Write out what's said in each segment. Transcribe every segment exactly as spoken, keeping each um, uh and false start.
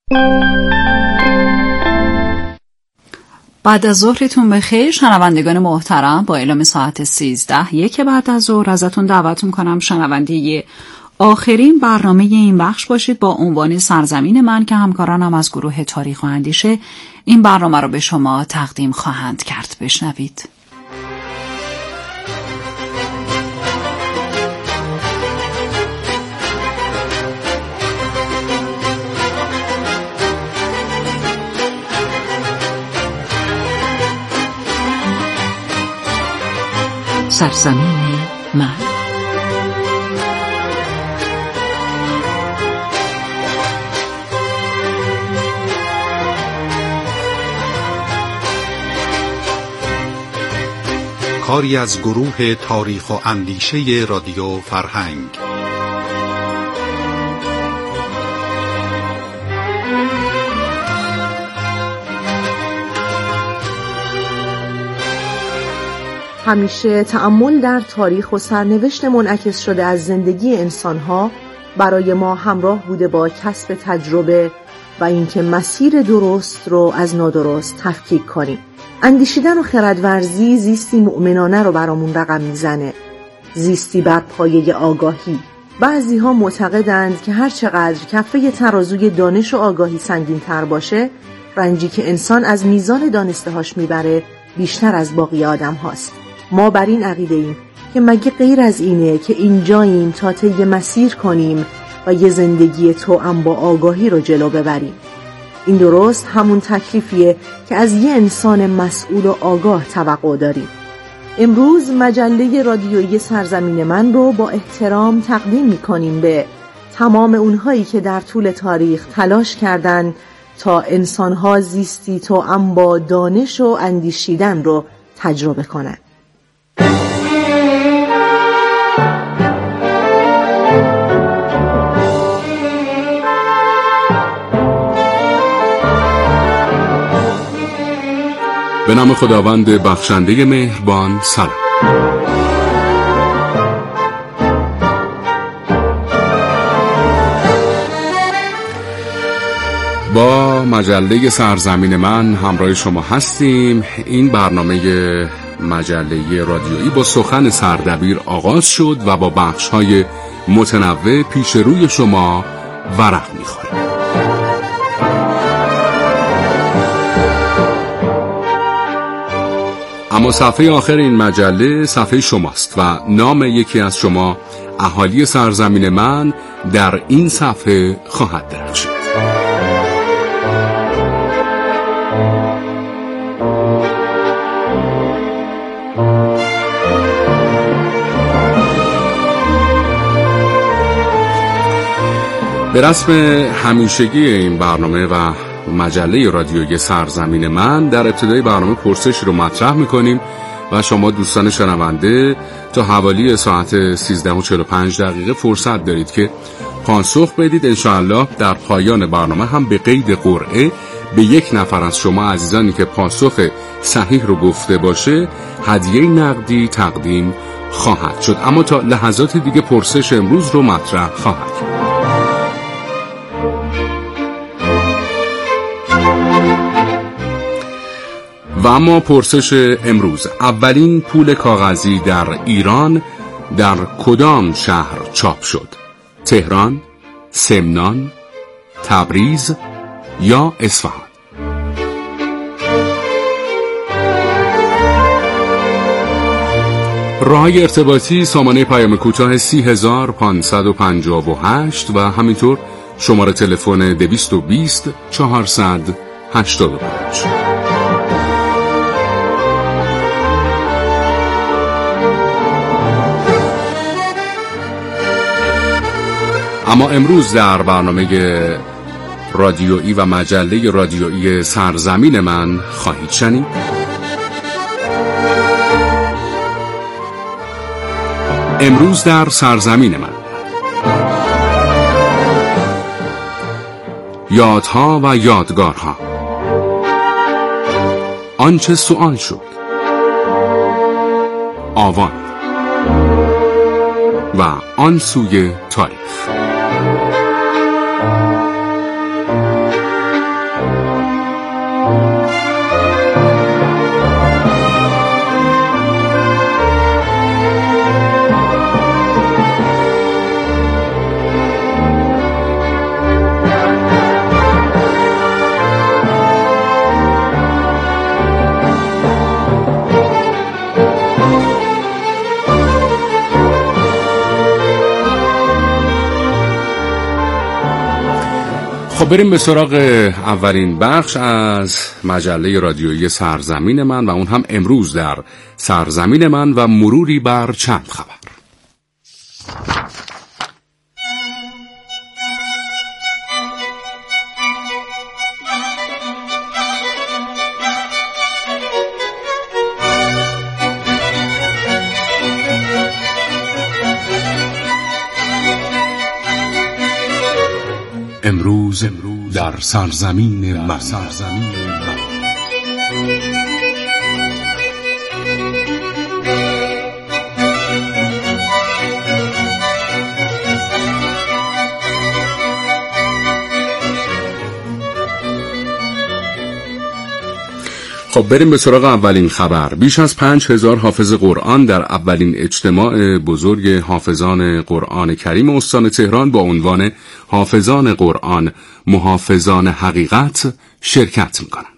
بعد از ظهرتون بخیر شنوندگان محترم. با اعلام ساعت سیزده یک بعد از ظهر ازتون دعوت میکنم شنونده آخرین برنامه این بخش باشید با عنوان سرزمین من که همکارانم از گروه تاریخ و اندیشه این برنامه رو به شما تقدیم خواهند کرد. بشنوید. سرزمین من. کاری از گروه تاریخ و اندیشه رادیو فرهنگ. همیشه تأمل در تاریخ و سرنوشت منعکس شده از زندگی انسانها برای ما همراه بوده با کسب تجربه و اینکه مسیر درست رو از نادرست تفکیک کنیم. اندیشیدن و خردورزی زیستی مؤمنانه رو برامون رقم میزنه، زیستی بر پایه آگاهی. بعضی ها معتقدند که هر چقدر کفه ترازوی دانش و آگاهی سنگین تر باشه، رنجی که انسان از میزان دانسته هاش میبره بیشتر از باقی آدم هاست. ما بر این عقیده ایم که مگه غیر از اینه که اینجاییم تا طی مسیر کنیم و یه زندگی توأم با آگاهی رو جلو ببریم. این درست همون تکلیفیه که از یه انسان مسئول و آگاه توقع داریم. امروز مجله رادیویی سرزمین من رو با احترام تقدیم می‌کنیم به تمام اونهایی که در طول تاریخ تلاش کردن تا انسان‌ها زیستی توأم با دانش و اندیشیدن رو تجربه کنن. به نام خداوند بخشنده مهربان. سلام. با مجله سرزمین من همراه شما هستیم. این برنامه مجله رادیویی با سخن سردبیر آغاز شد و با بخش‌های متنوع پیش روی شما ورق می‌خوره. اما صفحه آخر این مجله صفحه شماست و نام یکی از شما اهالی سرزمین من در این صفحه خواهد درخشید. به رسم همیشگی این برنامه و مجله رادیویی سرزمین من در ابتدای برنامه پرسش رو مطرح میکنیم و شما دوستان شنونده تا حوالی ساعت سیزده و چهل و پنج دقیقه فرصت دارید که پاسخ بدید. انشاءالله در پایان برنامه هم به قید قرعه به یک نفر از شما عزیزانی که پاسخ صحیح رو گفته باشه هدیه نقدی تقدیم خواهد شد. اما تا لحظات دیگه پرسش امروز رو مطرح خواهد کرد. و اما پرسش امروز: اولین پول کاغذی در ایران در کدام شهر چاپ شد؟ تهران، سمنان، تبریز یا اصفهان؟ راههای ارتباطی سامانه پیام کوتاه سی هزار پانصد و پنجاه و هشت و همینطور شماره تلفن دویست و بیست چهارصد هشتاد و پنج. اما امروز در برنامه رادیویی و مجله رادیویی سرزمین من خواهید شنید امروز در سرزمین من یادها و یادگارها، آنچه سؤال شد، آوان و آن سوی تاریخ. خب بریم به سراغ اولین بخش از مجله رادیویی سرزمین من و اون هم امروز در سرزمین من و مروری بر چند خبر. امروز در سرزمین من. سرزمین من. خب بریم به سراغ اولین خبر. بیش از پنج هزار حافظ قرآن در اولین اجتماع بزرگ حافظان قرآن کریم استان تهران با عنوان حافظان قرآن محافظان حقیقت شرکت می‌کنند.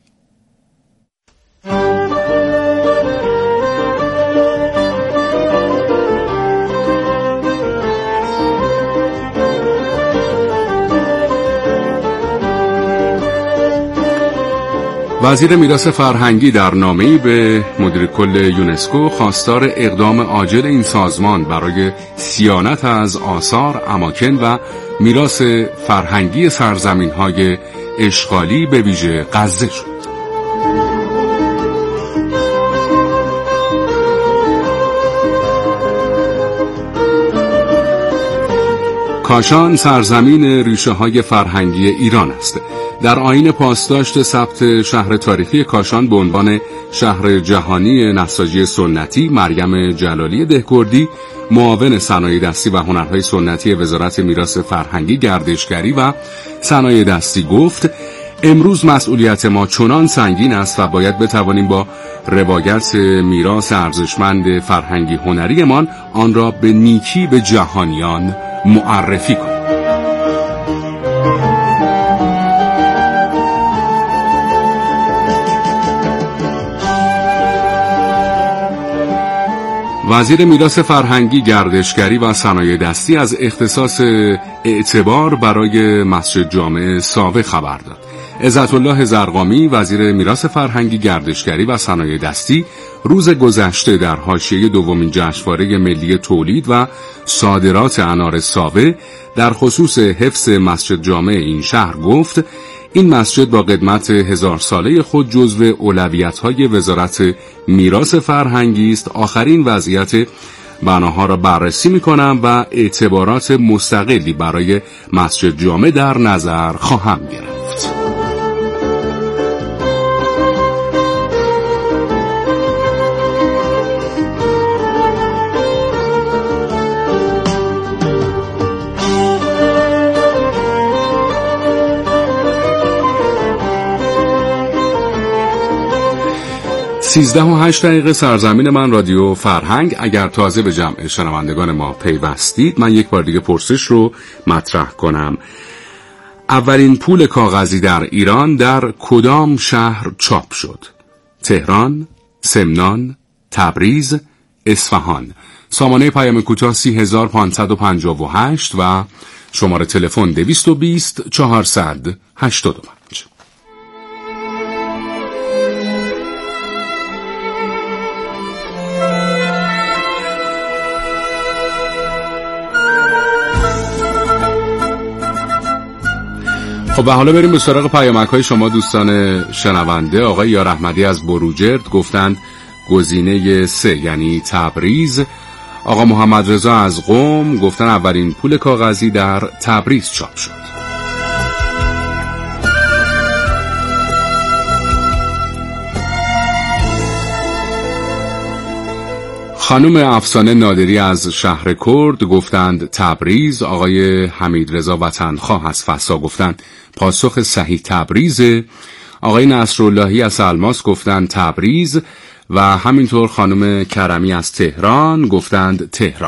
وزیر میراث فرهنگی در نامه‌ای به مدیر کل یونسکو خواستار اقدام عاجل این سازمان برای صیانت از آثار، اماکن و میراث فرهنگی سرزمین‌های اشغالی به ویژه غزه شد. کاشان سرزمین ریشه‌های فرهنگی ایران است. در آیین پاسداشت ثبت شهر تاریخی کاشان به عنوان شهر جهانی نساجی سنتی، مریم جلالی دهکردی، معاون صنایع دستی و هنرهای سنتی وزارت میراث فرهنگی، گردشگری و صنایع دستی گفت: امروز مسئولیت ما چنان سنگین است و باید بتوانیم با روایت میراث ارزشمند فرهنگی هنریمان آن را به نیکی به جهانیان معرفی کنیم. وزیر میراث فرهنگی، گردشگری و صنایع دستی از اختصاص اعتبار برای مسجد جامع ساوه خبر داد. عزت الله زرقامی، وزیر میراث فرهنگی، گردشگری و صنایع دستی، روز گذشته در حاشیه دومین جشنواره ملی تولید و صادرات انار ساوه در خصوص حفظ مسجد جامع این شهر گفت: این مسجد با قدمت هزار ساله خود جزو اولویت‌های وزارت میراث فرهنگی است. آخرین وضعیت بناها را بررسی می‌کنم و اعتبارات مستقلی برای مسجد جامع در نظر خواهم گرفت. سیزده و هشت دقیقه سرزمین من رادیو فرهنگ. اگر تازه به جمع شنوندگان ما پیوستید، من یک بار دیگه پرسش رو مطرح کنم. اولین پول کاغذی در ایران در کدام شهر چاپ شد؟ تهران، سمنان، تبریز، اصفهان. سامانه پیام کوتاه سی هزار پانصد و پنجاه و هشت و شماره تلفن دویست و بیست چهارصد هشتاد و پنج. خب و حالا بریم به سراغ پیامک‌های شما دوستان شنونده. آقای یار احمدی از بروجرد گفتند گزینه سه یعنی تبریز. آقا محمد رضا از قم گفتن اولین پول کاغذی در تبریز چاپ شد. خانم افسانه نادری از شهر کرد گفتند تبریز. آقای حمید رضا وطنخواه از فسا گفتند پاسخ صحیح تبریز. آقای نصراللهی از الماس گفتند تبریز و همینطور خانم کرمی از تهران گفتند تهران.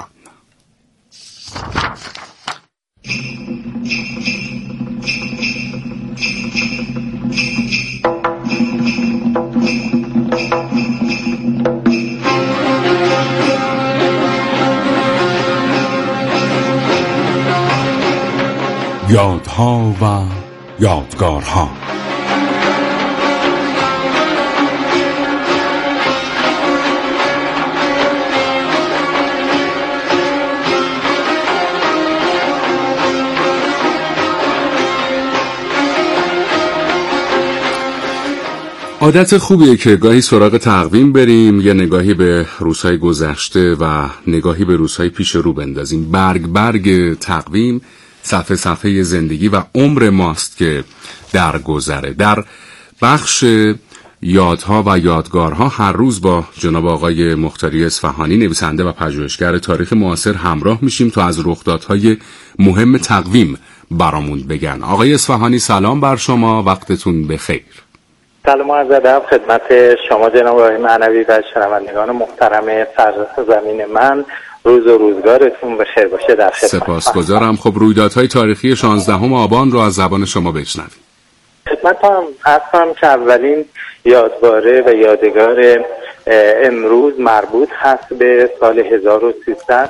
یادها و یادگارها. عادت خوبیه که گاهی سراغ تقویم بریم، یه نگاهی به روزهای گذشته و نگاهی به روزهای پیش رو بندازیم. برگ برگ تقویم صفحه صفحه زندگی و عمر ماست که در گذره. در بخش یادها و یادگارها هر روز با جناب آقای مختاری اصفهانی، نویسنده و پژوهشگر تاریخ معاصر همراه میشیم تا از رخدادهای مهم تقویم برامون بگن. آقای اصفهانی سلام بر شما، وقتتون بخیر. سلام و عرض ادب خدمت شما جناب آقای معنوی و شنوندگان محترم سرزمین من. روز و روزگارتون بخیر باشه. در خدمت سپاسگزارم. خب رویدادهای تاریخی شانزدهم آبان رو از زبان شما بشنویم. خدمتتون عرض کنم که اولین یادواره و یادگار امروز مربوط هست به سال هزار و سیصد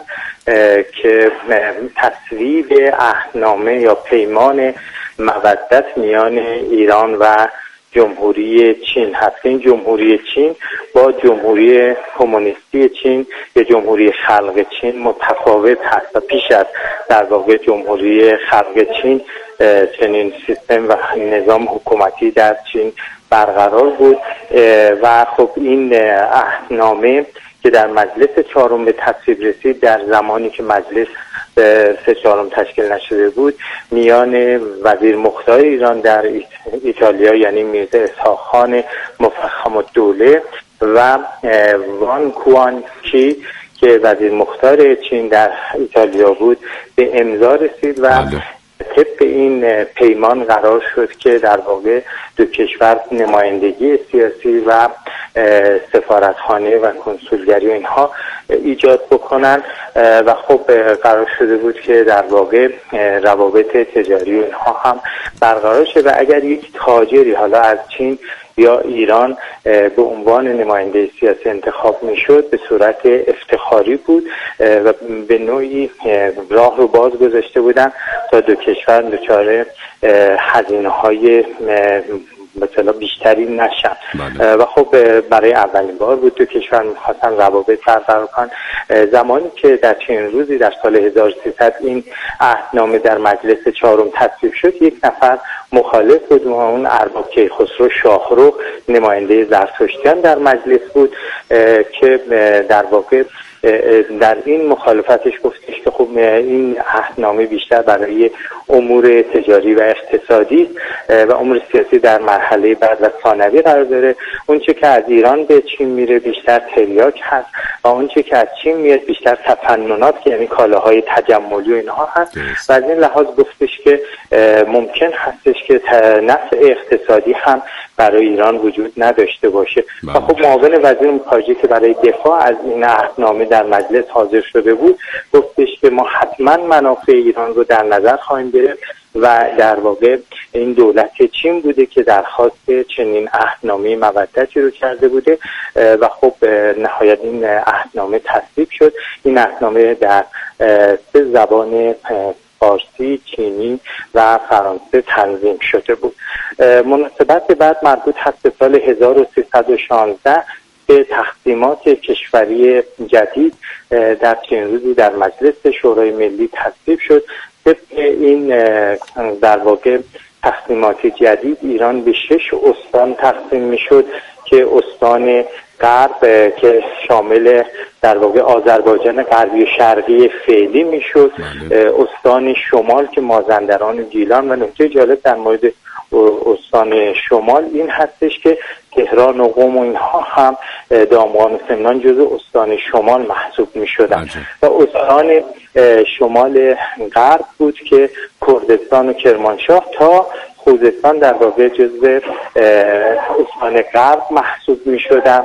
که تصویب عهدنامه یا پیمان مودت میان ایران و جمهوری چین هست. این جمهوری چین با جمهوری کمونیستی چین یا جمهوری خلق چین متفاوت هست و پیش از در واقع جمهوری خلق چین چنین سیستم و نظام حکومتی در چین برقرار بود و خب این عهدنامه که در مجلس چهارم به تصویب رسید، در زمانی که مجلس سه چهارم تشکیل نشده بود، میان وزیر مختار ایران در ایتالیا یعنی میرزا اسحاق خان مفخم الدوله و وان کوان کی که وزیر مختار چین در ایتالیا بود به امضا رسید و طبق این پیمان قرار شد که در واقع دو کشور نمایندگی سیاسی و سفارتخانه و کنسولگری و اینها ایجاد بکنن و خب قرار شده بود که در واقع روابط تجاری و اینها هم برقرار شد و اگر یک تاجری حالا از چین یا ایران به عنوان نماینده سیاسی انتخاب میشد به صورت افتخاری بود و به نوعی راه رو باز گذاشته بودن تا دو کشور دچار هزینه‌های مثلا بیشتری نشن و خب برای اولین بار بود دو کشور می‌خواستن روابط برقرار کنن. زمانی که در چنین روزی در سال هزار و سیصد این عهدنامه در مجلس چهارم تصویب شد، یک نفر مخالف بود و اون ارباب کیخسرو شاهرخ نماینده زرتشتیان در مجلس بود که در واقع در این مخالفتش گفتش که خب این عهدنامه بیشتر برای امور تجاری و اقتصادی و امور سیاسی در مرحله بعد و ثانوی قرار داره. اون چه که از ایران به چین میره بیشتر تریاک هست و اون چه که از چین میاد بیشتر تفننات یعنی کالاهای تجملی و اینها هست و از این لحاظ گفتش که ممکن هستش که نفع اقتصادی هم برای ایران وجود نداشته باشه و خب معاون وزیر خارجه که برای دفاع از این عهدنامه در مجلس حاضر شده بود گفتش که ما حتما منافع ایران رو در نظر خواهیم گرفت و در واقع این دولت چین بوده که درخواست چنین عهدنامه مودتی رو کرده بوده و خب نهایت این عهدنامه تصویب شد. این عهدنامه در سه زبان فارسی، چینی و فرانسه تنظیم شده بود. مناسبت بعد مربوط هست به سال هزار و سیصد و شانزده به تقسیمات کشوری جدید در چنین روزی در مجلس شورای ملی تصویب شد. طبق این در واقع تقسیمات جدید ایران به شش استان تقسیم میشد که استان غرب که شامل در واقع آذربایجان غربی و شرقی فعلی میشد، استان شمال که مازندران و گیلان و نکته جالب در مورد استان شمال این هستش که تهران و قم و اینها هم دامغان و سمنان جزو استان شمال محسوب می شدن و استان شمال غرب بود که کردستان و کرمانشاه تا خوزستان در واقع جزو استان غرب محسوب می شدن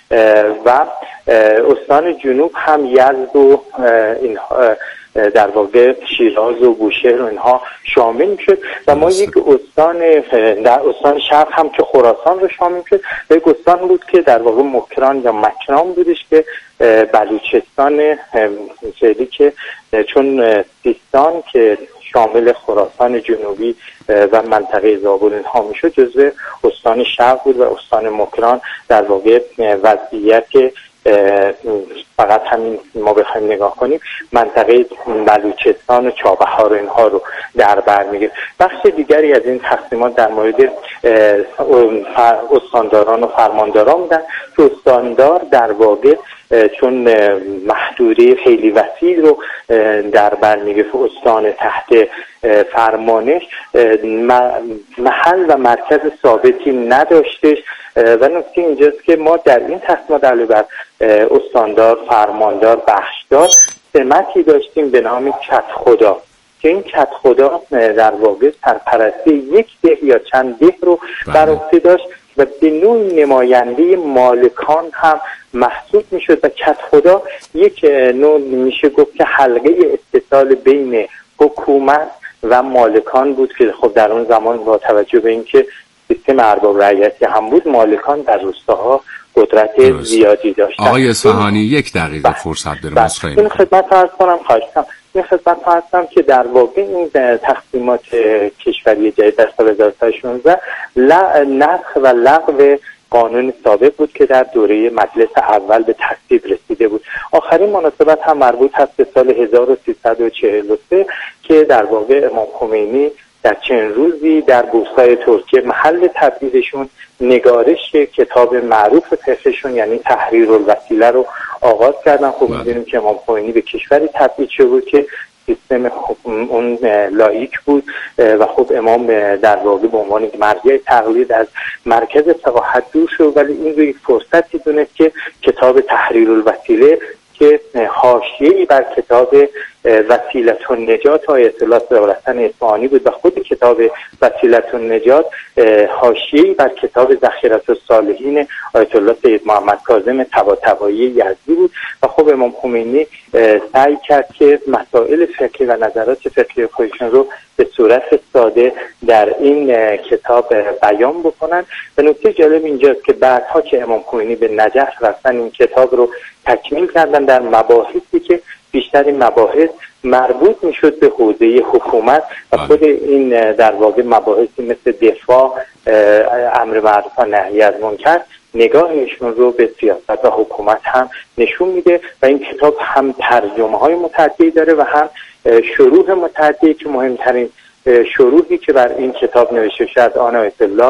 و استان جنوب هم یزد و اینها در واقع شیراز و بوشهر و اینها شامل میشد و ما یک استان در استان شرق هم که خراسان رو شامل شد و یک استان بود که در واقع مکران یا مکران بودش که بلوچستان فعلی که چون سیستان که شامل خراسان جنوبی و منطقه زابل اینها میشد، جزو استان شرق بود و استان مکران در واقع وضعیت فقط همین ما بخوایم نگاه کنیم منطقه بلوچستان و چابهار و اینها رو در بر میگیره. بخش دیگری از این تقسیمات در مورد استانداران و فرمانداران بودن که استاندار در واقع چون محدوده خیلی وسیع رو در بر میگیره، استان تحت فرمانش محل و مرکز ثابتی نداشتش و نکته اینجاست که ما در این تقسیمات علاوه بر استاندار، فرماندار، بخشدار سمتی داشتیم به نام کت خدا که این کت خدا در واقع سرپرستی یک ده یا چند ده رو بر عهده داشت و به نوع نماینده مالکان هم محسوب میشد و کت خدا یک نوع میشه گفت که حلقه اتصال بین حکومت و مالکان بود که خب در اون زمان با توجه به اینکه سیستم ارباب رعیتی هم بود، مالکان در روستاها قدرت درست. زیادی داشتن. آقای اصفهانی یک دقیقه فرصت داریم. بس این خدمت عرض کنم خواهشم این خدمت هستم که در واقع این تقسیمات کشوری جدید در سال هزار و سیصد و شانزده نسخ و لغو قانون سابق بود که در دوره مجلس اول به تصویب رسیده بود. آخرین مناسبت هم مربوط هست به سال هزار و سیصد و چهل و سه که در واقع امام خمینی در چند روزی در بورسای ترکیه محل تبعیدشون نگارش کتاب معروف فقهشون یعنی تحریرالوسیله رو آغاز کردن. خب می‌دونیم که امام خمینی به کشوری تبعید شده بود که سیستم اون لاییک بود و خب امام در واقع به عنوان مرجع تقلید از مرکز فقاهت دور شد، ولی این رو یک فرصتی دونست که کتاب تحریرالوسیله که حاشیه‌ای بر کتاب وسیلة النجات آیت الله صدرالحسن اصفهانی بود و خود کتاب وسیلة النجات حاشیه‌ای بر کتاب ذخیرة الصالحین آیت الله سید محمد کاظم طباطبایی یزدی بود و خب امام خمینی سعی کرد که مسائل فقهی و نظرات فقهی خودشون رو به صورت ساده در این کتاب بیان بکنن. و نکته جالب اینجاست که بعدها که امام خمینی به نجف رفتن این کتاب رو تکمیل کردن در مباحثی که بیشتر این مباحث مربوط میشد به حوزه حکومت و خود این در واقع مباحثی مثل دفاع، امر معروف و نهی از منکر نگاهشون رو به سیاست و حکومت هم نشون میده و این کتاب هم ترجمه های متعددی داره و هم شروح متعددی که مهمترین شروحی که بر این کتاب نوشته شد آن آیت الله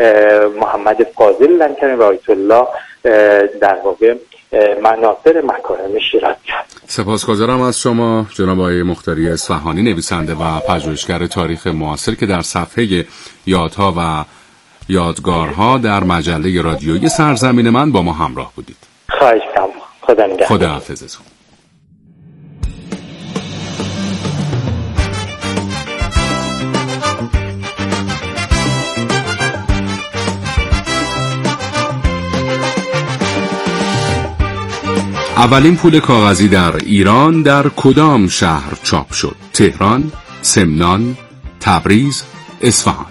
محمد فاضل لنکرانی و آیت الله در واقع مناصر مکارم شیراز کرد. سپاسگزارم از شما جناب آقای مختاری اصفهانی، نویسنده و پژوهشگر تاریخ معاصر که در صفحه یادها و یادگارها در مجله رادیویی سرزمین من با ما همراه بودید. خواهش می‌کنم. خدا نگهدار. خدا حافظتون. اولین پول کاغذی در ایران در کدام شهر چاپ شد؟ تهران، سمنان، تبریز، اصفهان.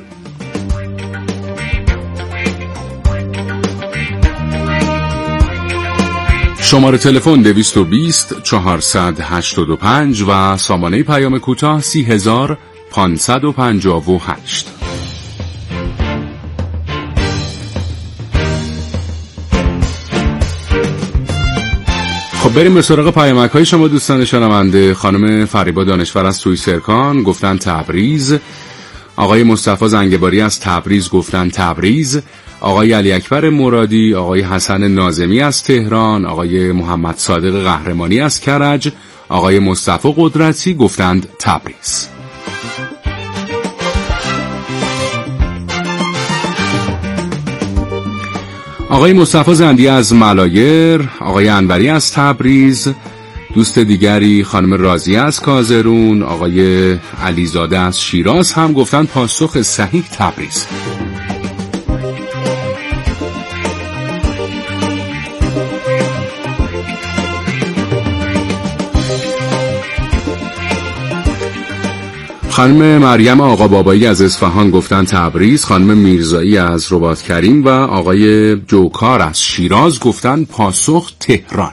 شماره تلفن دویست و بیست چهارصد هشتاد و پنج و سامانه پیام کوتاه سی هزار پانصد و پنجاه و هشت. خب بریم به سراغ پیامک های شما دوستان شنونده. خانم فریبا دانشور از توی سرکان گفتن تبریز. آقای مصطفی زنگباری از تبریز گفتن تبریز. آقای علی اکبر مرادی، آقای حسن ناظمی از تهران، آقای محمد صادق قهرمانی از کرج، آقای مصطفی قدرتی گفتند تبریز. آقای مصطفی زندی از ملایر، آقای انوری از تبریز، دوست دیگری خانم رازی از کازرون، آقای علیزاده از شیراز هم گفتن پاسخ صحیح تبریز. خانم مریم آقا بابایی از اصفهان گفتن تبریز، خانم میرزایی از رباط کریم و آقای جوکار از شیراز گفتن پاسخ تهران.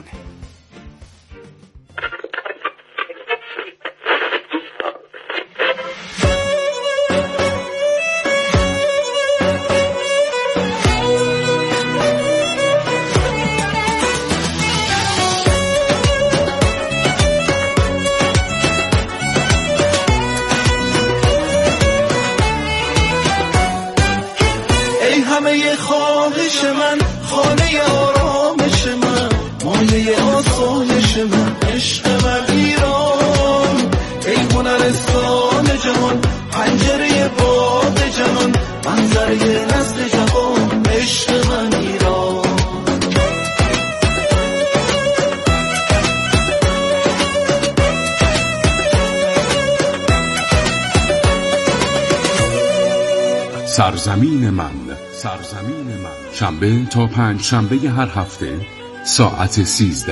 همه خواهش من، خانه آرامش من، مایه آسایش من، عشق من ایران، ای هنرستان جهان، پنجره باد جهان، منظره نسل جوان، عشق من ایران. سرزمین من، سرزمین من، شنبه تا پنج شنبه هر هفته ساعت سیزده.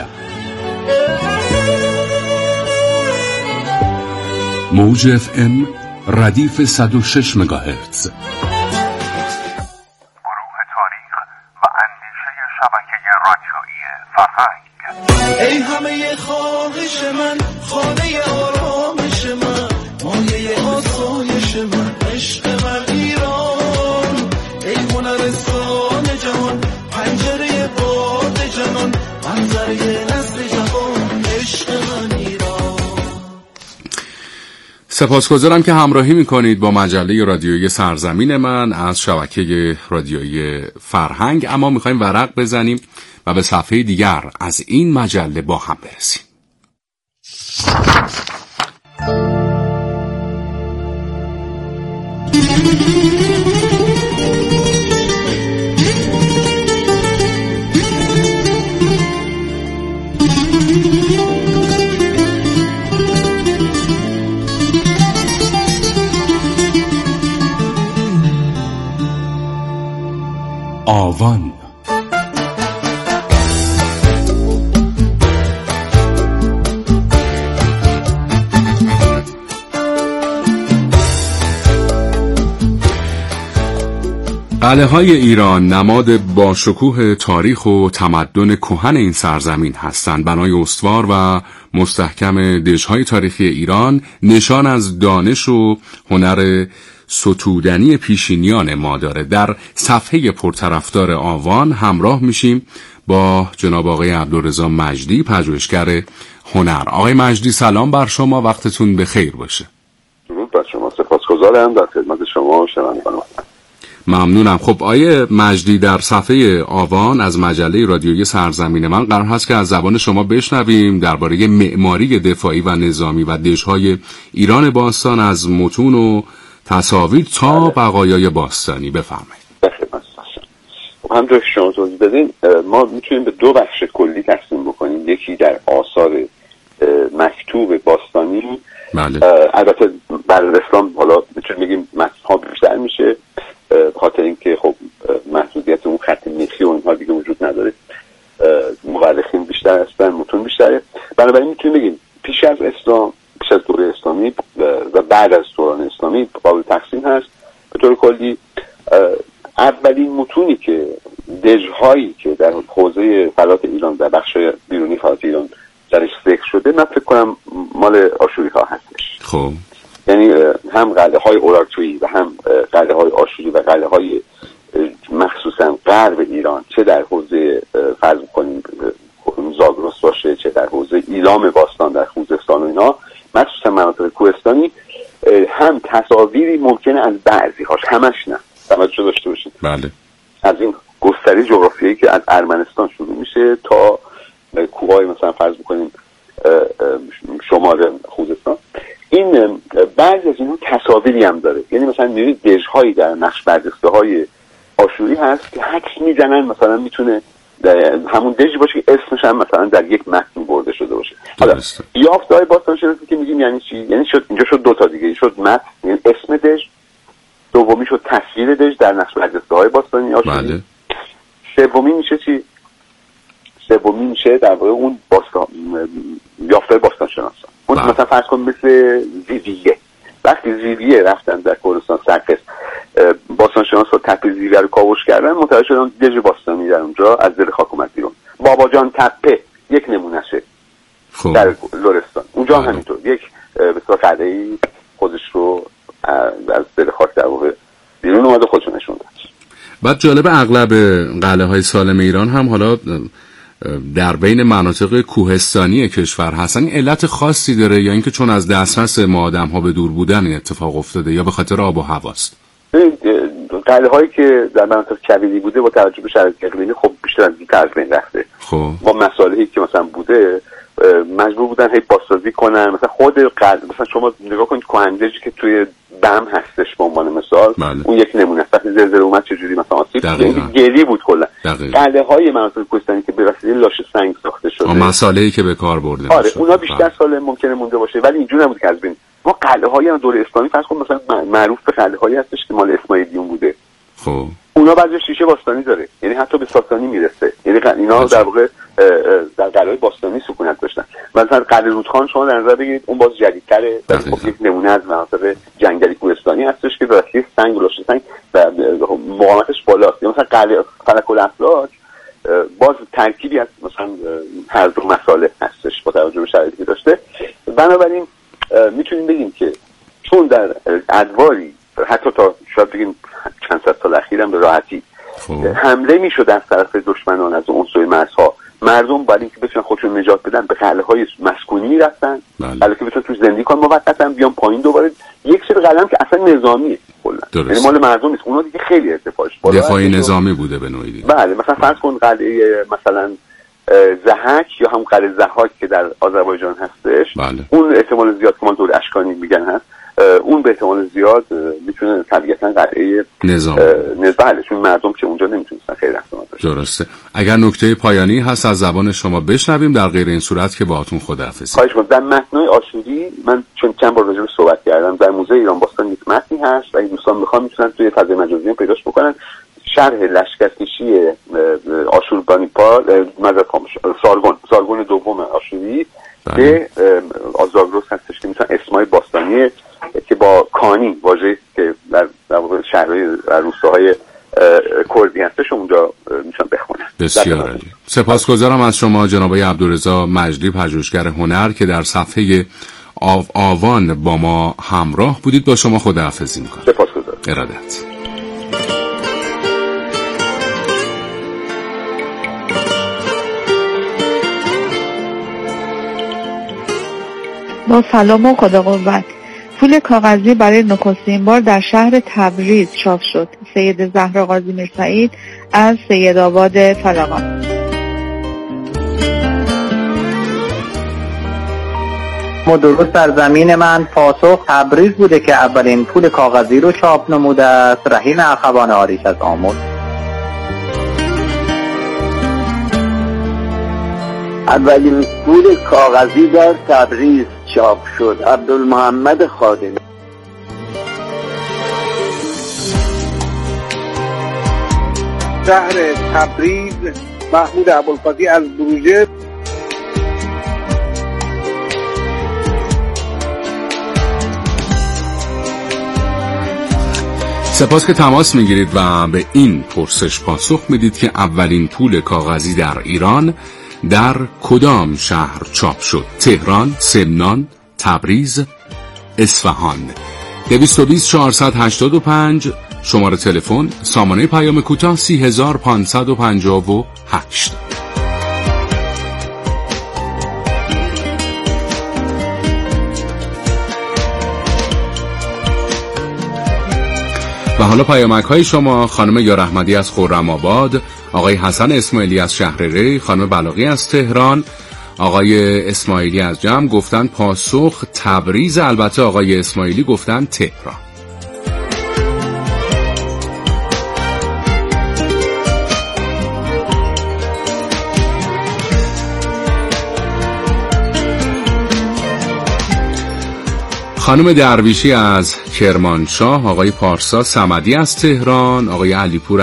موج اف ام ردیف صد و شش مگاهرتز. گروه تاریخ و اندیشه شبکه رادیویی فرهنگ. ای همه خواهش من، خانه آرامش من، مایه آسایش من، عشق من ایران، ای هنرستان جهان، پنجره باد جهان، منظره نسل جوان، عشق من ایران. سپاسگزارم که همراهی میکنید با مجله رادیویی سرزمین من از شبکه رادیویی فرهنگ. اما میخوایم ورق بزنیم و به صفحه دیگر از این مجله با هم برسیم. آوان. قلعه‌های ایران نماد با شکوه تاریخ و تمدن کهن این سرزمین هستند. بنای استوار و مستحکم دژهای تاریخی ایران نشان از دانش و هنر ستودنی پیشینیان ما داره. در صفحه پرطرفدار آوان همراه میشیم با جناب آقای عبدالرضا مجدی، پژوهشگر هنر. آقای مجدی سلام بر شما، وقتتون بخیر باشه. درود بر شما، سپاسگزارم، در خدمت شما شنوندگان. ممنونم. خب آقای مجدی، در صفحه آوان از مجله رادیویی سرزمین من قرار هست که از زبان شما بشنویم درباره معماری دفاعی و نظامی و دژهای ایران باستان از متون و تصاویر تا بقایای باستانی. بفرمایید. خب همونطور که شما توضیح دادین، ما میتونیم به دو بخش کلی تقسیم بکنیم. یکی در آثار مکتوب باستانی، بله. البته بعد از اسلام حالا میتونیم بگیم متن‌ها بیشتر میشه، به خاطر اینکه خب محدودیت اون خط میخی و اینها دیگه وجود نداره، مورخین بیشتر هستن، متون بیشتره. بنابراین میتونیم بگیم پیش از اسلام، پیش از دوره اسلامی و بعد از دوران اسلامی قابل تقسیم هست. به طور کلی اولین متونی که دژهایی که در حوزه فلات ایران، در بخش بیرونی فلات ایران درش ذکر شده، من فکر کنم مال آشوری ها هستش. خب یعنی هم قلعه های اوراکتویی و هم قلعه های آشوری و قلعه های مخصوصا غرب ایران، چه در حوزه فرض کنیم زاگرس باشه، چه در حوزه ایلام باستان در خوزستان و اینا، مخصوصا مناطق کوهستانی، هم تصاویری ممکنه از بعضی هاش، همش نه، توجه داشته باشید. بله. از این گستره جغرافیایی که از ارمنستان شروع میشه تا کوههای مثلا فرض بکنیم شمال خوزستان، این بعضی از اینها تصاویری هم داره. یعنی مثلا میبینید دژهایی در نقش برداشته های آشوری هست که حدس میزنن مثلا میتونه همون دژی باشه که اسمش هم مثلا در یک متن برده شده باشه. حالا یافته‌های باستان شناسی که میگیم یعنی چی؟ یعنی شد اینجا شد دو تا دیگه، شد متن یعنی اسم دژ، دومی شد تصویر دژ در نقش برداشته های باستانی آشوری. بله. سومی میشه چی؟ سومی میشه در واقع اون باستان یافته‌های باستان شناسان. اون مثلا فرض کن مثل زیویه، وقتی زیویه رفتن در کردستان سرخس باستان شناسا تپه زیویه رو کاوش کردن، متوجه شدن دژ باستانی در اونجا از دل خاک اومد بیرون. بابا جان تپه یک نمونهشه در لرستان، اونجا هم همینطور یک به صورت قلعه‌ای خودش رو از دل خاک در واقع بیرون اومد و خودش نشون داد. بعد جالب اغلب قلعه های سالم ایران هم حالا در بین مناطق کوهستانی کشور هستن. این علت خاصی داره یا اینکه چون از دسترس ما آدم ها به دور بودن این اتفاق افتاده یا به خاطر آب و هواست؟ قلعه هایی که در مناطق کویری بوده با توجه به شرایط اقلیمی خب بیشتر از دیگه از بین رفته. خب با مسائلی که مثلا بوده مجبور بودن هی بازسازی کنن. مثلا خود قلعه مثلا شما نگاه کنید کهندجی که توی بم هستش به عنوان مثال، بله. اون یک نمونه است. وقتی زلزله اومد چجوری مثلا آسیب گلی بود کلا. قلعه های مناطق کوهستانی که به وسیله لاشه سنگ ساخته شده، مسائلی که به کار برده آره شده. اونا بیشتر سال ممکنه مونده باشه ولی اینجوری نبود که از بین. ما قلعه های دوره اسلامی فرض کن مثلا معروف به قلعه هایی هستش که مال اسماعیلیون بوده. خب اونا بعضی شیشه باستانی داره، یعنی حتی به ساسانی میرسه. یعنی اینا در واقع در قلعه باستانی سکونت داشتن. مثلا قلعه رودخان شما در نظر بگیرید، اون باز جدیدتره، خب یک نمونه از مناطق جنگلی کوهستانی هستش که به وسیله سنگ و لاشه سنگ و مقاومتش بالاست. مثلا قلعه فلک الافلاک باز ترکیبی از مثلا هر دو مساله هستش با توجه به شرایطی که داشته. بنابراین میتونیم بگیم که چون در ادواری حتی تا شاید بگیم چند صد سال اخیرم به راحتی خوب. حمله میشد از طرف دشمنان از عنصر مرزها، مردم برای اینکه بتونن خودشون نجات بدن به قلعه های مسکونی میرفتن، قلعه که بتونن توش زندگی کنن موقتا، بیان پایین دوباره یک سری قلعه که اصلا نظامیه کلا، یعنی مال مردم نیست. اونا دیگه خیلی ارتفاعش بالا، دفاعی نظامی بوده به نوعی دیگه. بله مثلا فرض کن قلعه مثلا زحک یا هم قلعه زحاک که در آذربایجان هستش، بله. اون احتمال زیاد که ما دور اشکانی میگن هست، اون به احتمال زیاد میتونه طبیعتا قلعه نظام نظام چون مردم که اونجا نمیتونستن خیلی احتمال داشته. درسته. اگر نکته پایانی هست از زبان شما بشنویم، در غیر این صورت که باهاتون خداحافظی. خواهش می‌کنم. در متن‌های آشوری من چون چند بار راجع بهش صحبت کردم، در موزه ایران باستان یک متنی هست و این دوستان بخوام میتونن توی فضای مجازی پیداش بکنن. شرح لشکرکشی آشوربانیپال مذهب سارگون سارگون دوم آشوری که آزاگروس هستش که میتونن اسمای باستانی که با کانی واژه که در واقع شهرهای روستاهای کردی هستش اونجا میتونن بخونن. بسیار عالی. سپاسگزارم از شما جناب عبدالرضا مجدی، پژوهشگر هنر که در صفحه آو آوان با ما همراه بودید. با شما خداحافظی میکنم. سپاسگزارم. ارادت. با سلام و خدا قوت. پول کاغذی برای نخستین بار در شهر تبریز چاپ شد. سید زهرا قاضی میرسعید از سیدآباد فراغان. ما درست در زمین من پاسخ تبریز بوده که اولین پول کاغذی رو چاپ نموده است. رحیم اخوان آریش از آمل. اولین پول کاغذی در تبریز چاپ شد. عبدالمحمد خادمی. شهر تبریز محمود ابوالفضلی از بروژه. سپاس که تماس میگیرید و به این پرسش پاسخ میدید که اولین پول کاغذی در ایران در کدام شهر چاپ شد؟ تهران، سمنان، تبریز، اصفهان. دویست و بیست چهارصد و هشتاد و پنج شماره تلفن، سامانه پیام کوتاه سی هزار پانصد و پنجاه و هشت. و حالا پیامک های شما. خانم یار احمدی از خرم‌آباد، آقای حسن اسماعیلی از شهر ری، خانم بلاغی از تهران، آقای اسماعیلی از جمع گفتن پاسخ تبریز، البته آقای اسماعیلی گفتن تهران. خانم درویشی از کرمانشاه، آقای پارسا صمدی از تهران، آقای علیپور